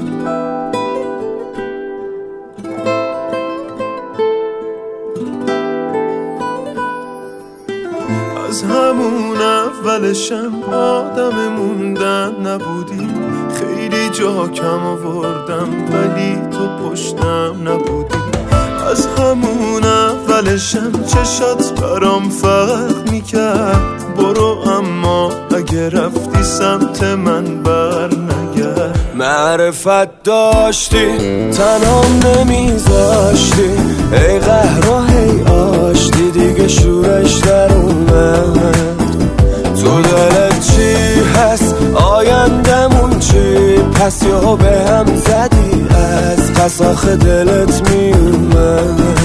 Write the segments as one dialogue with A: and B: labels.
A: از همون اولشم آدم موندن نبودی، خیلی جا کم آوردم ولی تو پشتم نبودی. از همون اولشم چشات برام فرق میکرد، برو اما اگه رفتی سمت من بر نگرد. معرفت داشتی تنام نمیذاشتی، ای قهر و هی آشتی دیگه شورش در اومد. تو دلت چی هست آیندمون چی، پس یا به هم زدی از قساخ دلت میومد.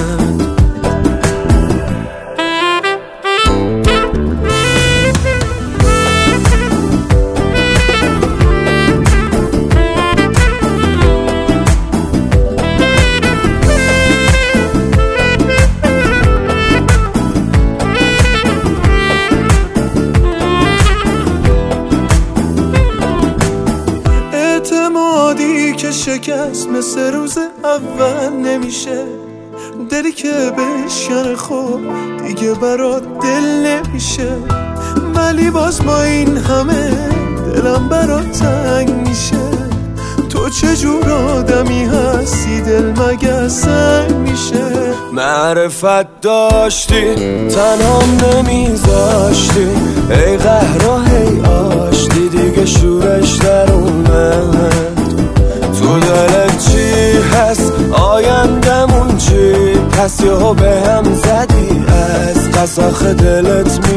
A: اعتمادی که شکست مثل روز اول نمیشه، دلی که بشکنه خب دیگه برات دل نمیشه. ولی باز با این همه دلم برات تنگ میشه. تو چجور آدمی هستی دل مگه سنگ میشه. معرفت داشتی تنام نمیذاشتی، ای قهر و هی آشتی دیگه شورش در اومد. تو دلت چی هست آیندمون چی، پس یهو به هم زدی از قساخ دلت